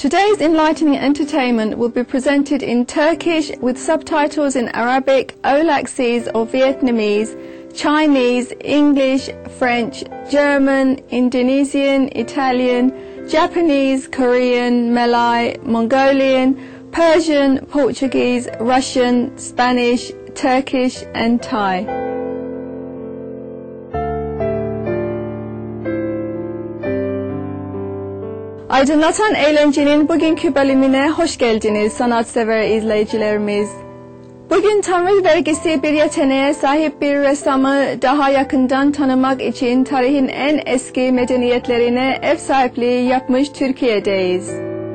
Today's enlightening entertainment will be presented in Turkish with subtitles in Arabic, Aulacese or Vietnamese, Chinese, English, French, German, Indonesian, Italian, Japanese, Korean, Malay, Mongolian, Persian, Portuguese, Russian, Spanish, Turkish and Thai. Aydınlatan Eğlence'nin bugünkü bölümüne hoş geldiniz sanatsever izleyicilerimiz. Bugün Tanrı vergisi bir yeteneğe sahip bir ressamı daha yakından tanımak için tarihin en eski medeniyetlerine ev sahipliği yapmış Türkiye'deyiz.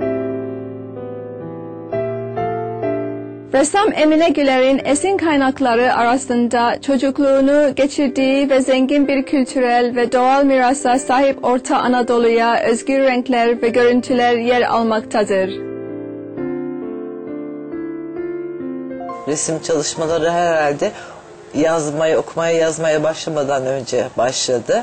Ressam Emine Güler'in esin kaynakları arasında çocukluğunu geçirdiği ve zengin bir kültürel ve doğal mirasa sahip Orta Anadolu'ya özgü renkler ve görüntüler yer almaktadır. Resim çalışmaları herhalde okumaya yazmaya başlamadan önce başladı.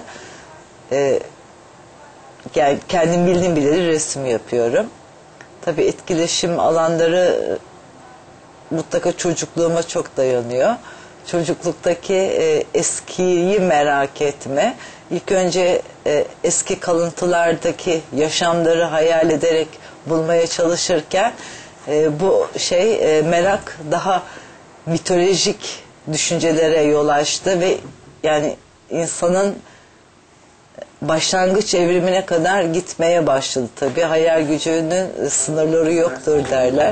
Kendim bildiğim bileli resim yapıyorum. Tabii etkileşim alanları mutlaka çocukluğuma çok dayanıyor. Çocukluktaki eskiyi merak etme. İlk önce eski kalıntılardaki yaşamları hayal ederek bulmaya çalışırken bu merak daha mitolojik düşüncelere yol açtı ve yani insanın başlangıç evrimine kadar gitmeye başladı tabii. Hayal gücünün sınırları yoktur derler.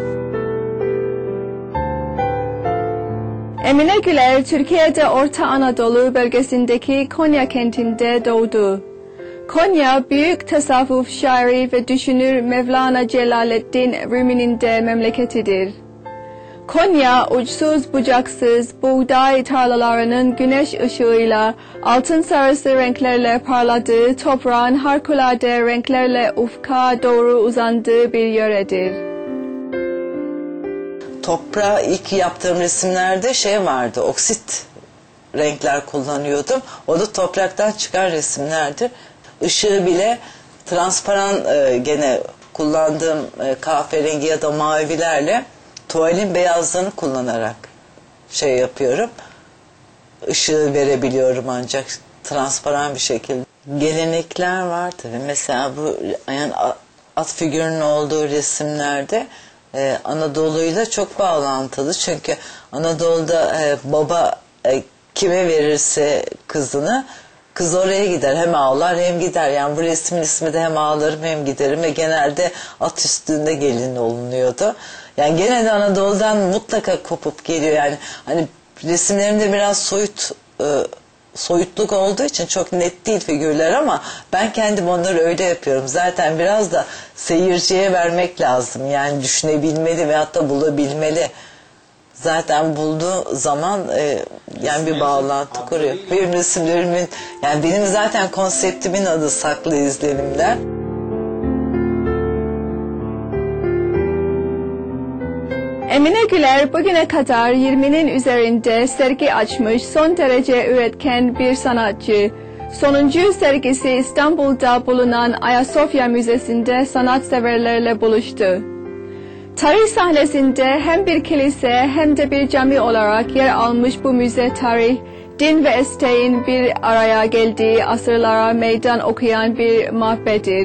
Emine Güler, Türkiye'de Orta Anadolu bölgesindeki Konya kentinde doğdu. Konya, büyük tasavvuf şairi ve düşünür Mevlana Celaleddin Rumi'nin de memleketidir. Konya, uçsuz bucaksız buğday tarlalarının güneş ışığıyla altın sarısı renklerle parladığı toprağın harikulade renklerle ufka doğru uzandığı bir yöredir. Toprağa ilk yaptığım resimlerde vardı, oksit renkler kullanıyordum. O da topraktan çıkan resimlerdir. Işığı bile transparan gene kullandığım kahverengi ya da mavilerle tuvalin beyazlığını kullanarak yapıyorum. Işığı verebiliyorum ancak transparan bir şekilde. Gelenekler var tabii. Mesela bu yani at figürünün olduğu resimlerde Anadolu'yla çok bağlantılı. Çünkü Anadolu'da baba kime verirse kızını, kız oraya gider. Hem ağlar hem gider. Yani bu resmin ismi de hem ağlarım hem giderim ve genelde at üstünde gelin olunuyordu. Yani gene de Anadolu'dan mutlaka kopup geliyor. Yani hani resimlerimde biraz soyutluk olduğu için çok net değil figürler ama ben kendim onları öyle yapıyorum. Zaten biraz da seyirciye vermek lazım. Yani düşünebilmeli veyahut da bulabilmeli. Zaten bulduğu zaman yani bir bağlantı kuruyor. Benim resimlerimin, yani benim zaten konseptimin adı Saklı İzlenimler. Emine Güler bugüne kadar 20'nin üzerinde sergi açmış son derece üretken bir sanatçı. Sonuncu sergisi İstanbul'da bulunan Ayasofya Müzesi'nde sanatseverlerle buluştu. Tarih sahnesinde hem bir kilise hem de bir cami olarak yer almış bu müze tarih, din ve esteğin bir araya geldiği asırlara meydan okuyan bir mabettir.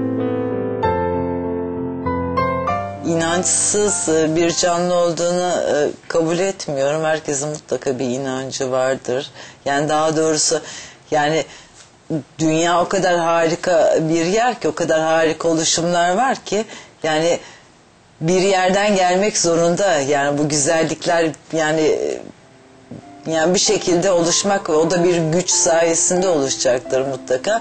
İnançsız bir canlı olduğunu kabul etmiyorum. Herkesin mutlaka bir inancı vardır. Yani daha doğrusu yani dünya o kadar harika bir yer ki, o kadar harika oluşumlar var ki yani bir yerden gelmek zorunda. Yani bu güzellikler yani bir şekilde oluşmak ve o da bir güç sayesinde oluşacaktır mutlaka.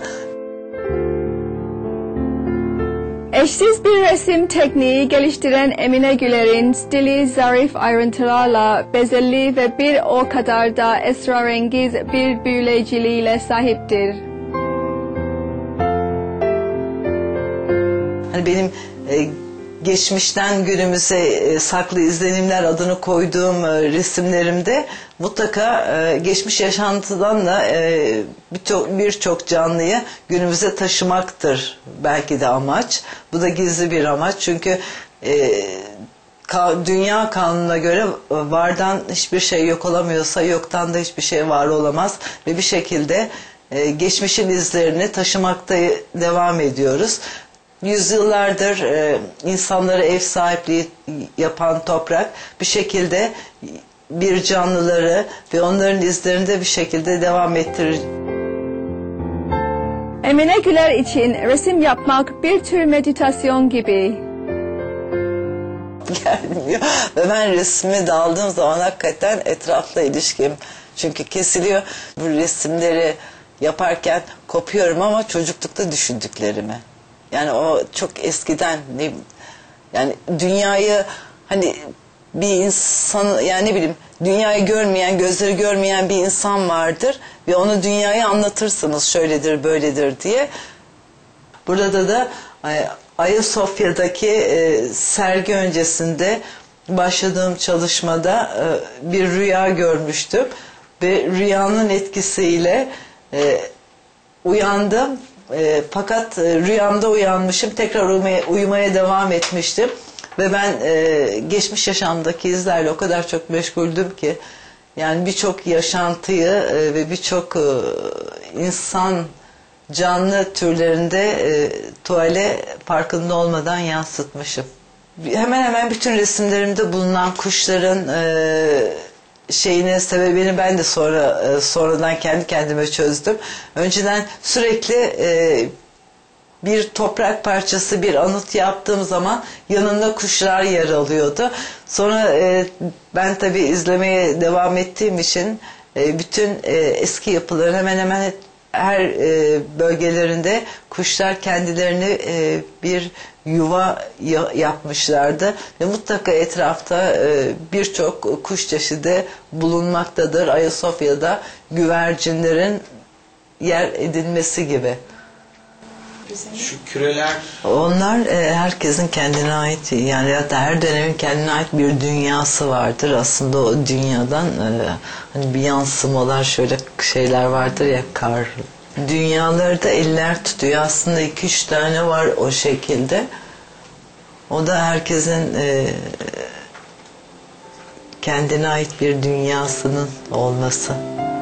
Eşsiz bir resim tekniği geliştiren Emine Güler'in stili zarif ayrıntılarla bezelli ve bir o kadar da esrarengiz bir büyüleyiciliğiyle sahiptir. Hani benim geçmişten günümüze saklı izlenimler adını koyduğum resimlerimde mutlaka geçmiş yaşantıdan da birçok canlıyı günümüze taşımaktır belki de amaç. Bu da gizli bir amaç çünkü dünya kanununa göre vardan hiçbir şey yok olamıyorsa yoktan da hiçbir şey var olamaz ve bir şekilde geçmişin izlerini taşımakta devam ediyoruz. Yüzyıllardır insanlara ev sahipliği yapan toprak bir şekilde bir canlıları ve onların izlerini de bir şekilde devam ettirir. Emine Güler için resim yapmak bir tür meditasyon gibi. Gelmiyor ve ben resme daldığım zaman hakikaten etrafla ilişkim çünkü kesiliyor. Bu resimleri yaparken kopuyorum ama çocuklukta düşündüklerimi. Yani o çok eskiden yani dünyayı hani bir insan yani ne bileyim dünyayı görmeyen, gözleri görmeyen bir insan vardır ve onu dünyayı anlatırsınız şöyledir böyledir diye. Burada da Ayasofya'daki sergi öncesinde başladığım çalışmada bir rüya görmüştüm ve rüyanın etkisiyle uyandım. Fakat rüyamda uyanmışım, tekrar uyumaya devam etmiştim ve ben geçmiş yaşamdaki izlerle o kadar çok meşguldüm ki yani birçok yaşantıyı ve birçok insan canlı türlerinde tuvale farkında olmadan yansıtmışım. Hemen hemen bütün resimlerimde bulunan kuşların sebebini ben de sonradan kendi kendime çözdüm. Önceden sürekli bir toprak parçası, bir anıt yaptığım zaman yanında kuşlar yer alıyordu. Sonra ben tabii izlemeye devam ettiğim için bütün eski yapıların hemen hemen her bölgelerinde kuşlar kendilerini bir yuva yapmışlardı ve mutlaka etrafta birçok kuş çeşidi bulunmaktadır. Ayasofya'da güvercinlerin yer edinmesi gibi. Şu küreler... Onlar herkesin kendine ait yani hatta her dönemin kendine ait bir dünyası vardır. Aslında o dünyadan hani bir yansımalar şöyle şeyler vardır ya kar. Dünyaları da eller tutuyor. Aslında 2-3 tane var o şekilde. O da herkesin kendine ait bir dünyasının olması.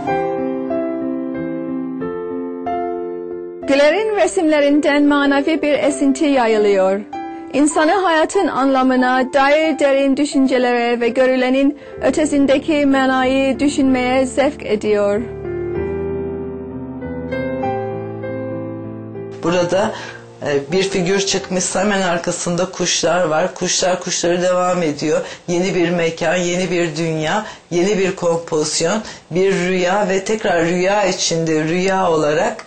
Güler'in resimlerinden manevi bir esinti yayılıyor. İnsanı hayatın anlamına dair derin düşüncelere ve görülenin ötesindeki manayı düşünmeye sevk ediyor. Burada bir figür çıkmışsa hemen arkasında kuşlar var. Kuşlar kuşları devam ediyor. Yeni bir mekan, yeni bir dünya, yeni bir kompozisyon, bir rüya ve tekrar rüya içinde rüya olarak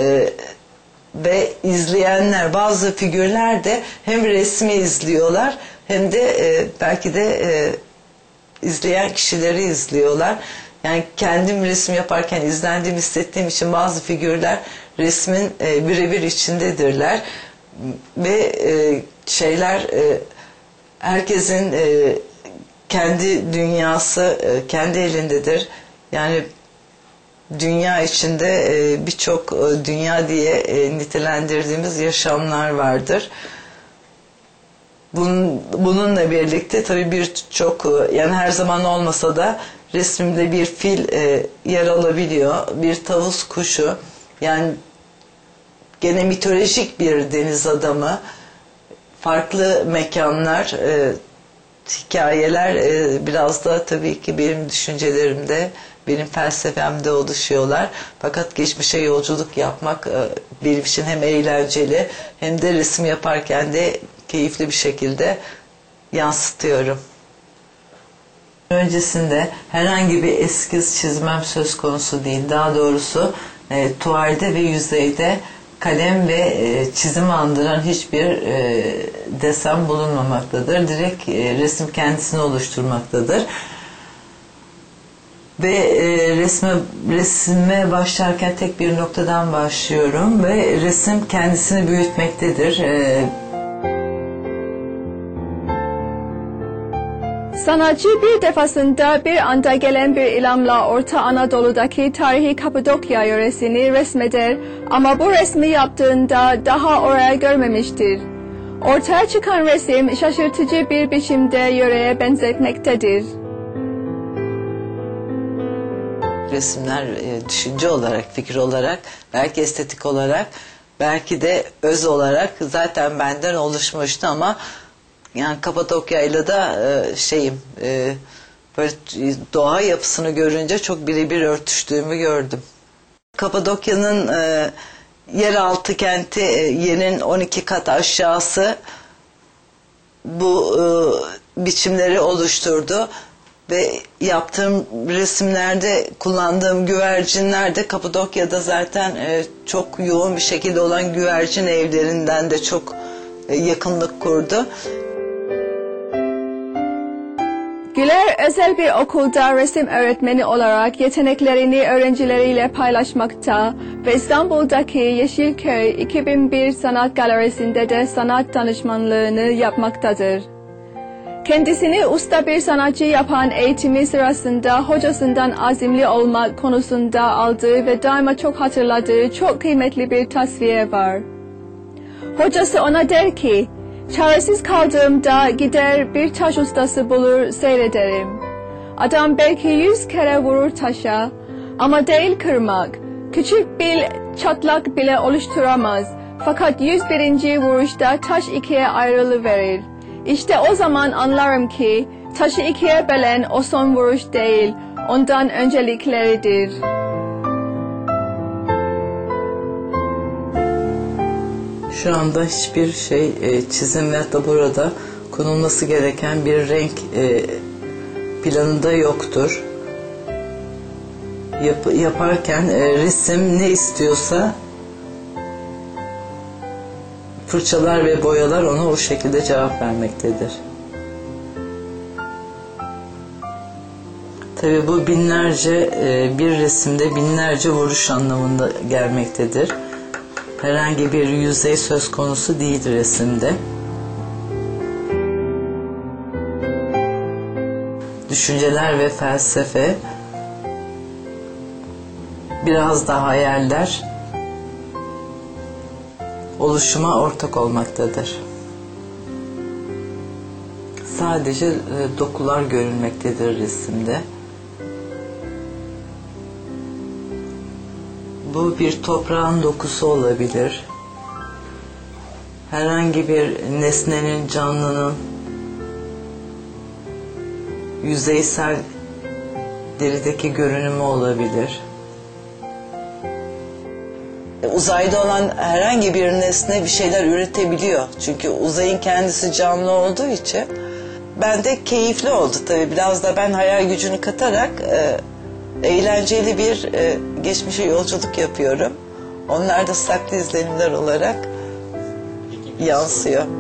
ve izleyenler, bazı figürler de hem resmi izliyorlar hem de belki de izleyen kişileri izliyorlar. Yani kendim resim yaparken izlendiğimi hissettiğim için bazı figürler resmin birebir içindedirler ve herkesin kendi dünyası kendi elindedir. Yani dünya içinde birçok dünya diye nitelendirdiğimiz yaşamlar vardır. Bununla birlikte tabii birçok yani her zaman olmasa da resmimde bir fil yer alabiliyor, bir tavus kuşu, yani gene mitolojik bir deniz adamı, farklı mekanlar, hikayeler biraz da tabii ki benim düşüncelerimde, benim felsefemde oluşuyorlar. Fakat geçmişe yolculuk yapmak benim için hem eğlenceli hem de resim yaparken de keyifli bir şekilde yansıtıyorum. Öncesinde herhangi bir eskiz çizmem söz konusu değil. Daha doğrusu tuvalde ve yüzeyde kalem ve çizim andıran hiçbir desen bulunmamaktadır. Direkt resim kendisini oluşturmaktadır. Ve resme başlarken tek bir noktadan başlıyorum ve resim kendisini büyütmektedir. Sanatçı bir defasında bir anda gelen bir ilhamla Orta Anadolu'daki tarihi Kapadokya yöresini resmeder ama bu resmi yaptığında daha oraya görmemiştir. Ortaya çıkan resim şaşırtıcı bir biçimde yöreye benzetmektedir. Resimler düşünce olarak, fikir olarak, belki estetik olarak, belki de öz olarak zaten benden oluşmuştu ama yani Kapadokya'yla da böyle doğa yapısını görünce çok birebir örtüştüğümü gördüm. Kapadokya'nın yeraltı kenti, yerin 12 kat aşağısı bu biçimleri oluşturdu. Ve yaptığım resimlerde kullandığım güvercinler de Kapadokya'da zaten çok yoğun bir şekilde olan güvercin evlerinden de çok yakınlık kurdu. Güler özel bir okulda resim öğretmeni olarak yeteneklerini öğrencileriyle paylaşmakta ve İstanbul'daki Yeşilköy 2001 Sanat Galerisi'nde de sanat danışmanlığını yapmaktadır. Kendisini usta bir sanatçı yapan eğitimi sırasında hocasından azimli olmak konusunda aldığı ve daima çok hatırladığı çok kıymetli bir tasfiye var. Hocası ona der ki, çaresiz kaldığımda gider bir taş ustası bulur seyrederim. Adam belki 100 kere vurur taşa ama değil kırmak, küçük bir çatlak bile oluşturamaz. Fakat 101. vuruşta taş ikiye ayrılıverir. İşte o zaman anlarım ki taşı ikiye bölen o son vuruş değil, ondan öncelikleridir. Şu anda hiçbir çizim veyahut da burada konulması gereken bir renk planında yoktur. Yaparken resim ne istiyorsa fırçalar ve boyalar ona o şekilde cevap vermektedir. Tabii bu binlerce bir resimde binlerce vuruş anlamında gelmektedir. Herhangi bir yüzey söz konusu değil resimde. Düşünceler ve felsefe, biraz da hayaller oluşuma ortak olmaktadır. Sadece dokular görülmektedir resimde. Bu bir toprağın dokusu olabilir. Herhangi bir nesnenin, canlının yüzeysel derideki görünümü olabilir. Uzayda olan herhangi bir nesne bir şeyler üretebiliyor. Çünkü uzayın kendisi canlı olduğu için. Ben de keyifli oldu tabii. Biraz da ben hayal gücünü katarak eğlenceli bir geçmişe yolculuk yapıyorum. Onlar da saklı izlenimler olarak yansıyor.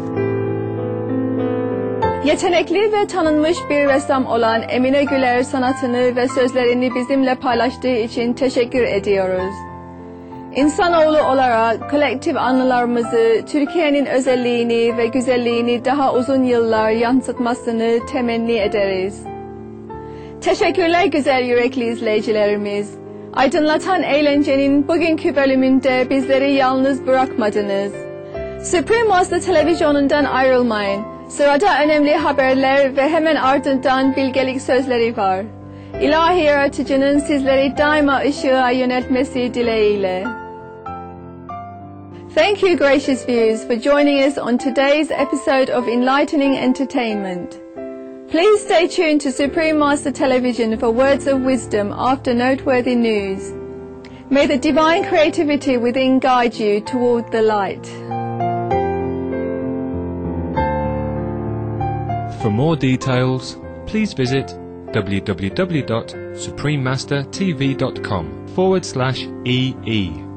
Yetenekli ve tanınmış bir ressam olan Emine Güler sanatını ve sözlerini bizimle paylaştığı için teşekkür ediyoruz. İnsanoğlu olarak kolektif anılarımızı, Türkiye'nin özelliğini ve güzelliğini daha uzun yıllar yansıtmasını temenni ederiz. Teşekkürler güzel yürekli izleyicilerimiz. Aydınlatan Eğlence'nin bugünkü bölümünde bizleri yalnız bırakmadınız. Supreme Master Televizyonu'ndan ayrılmayın. Sırada önemli haberler ve hemen ardından bilgelik sözleri var. İlahi Yaratıcı'nın sizleri daima ışığa yöneltmesi dileğiyle. Thank you, gracious viewers, for joining us on today's episode of Enlightening Entertainment. Please stay tuned to Supreme Master Television for words of wisdom after noteworthy news. May the divine creativity within guide you toward the light. For more details, please visit www.suprememastertv.com/EE.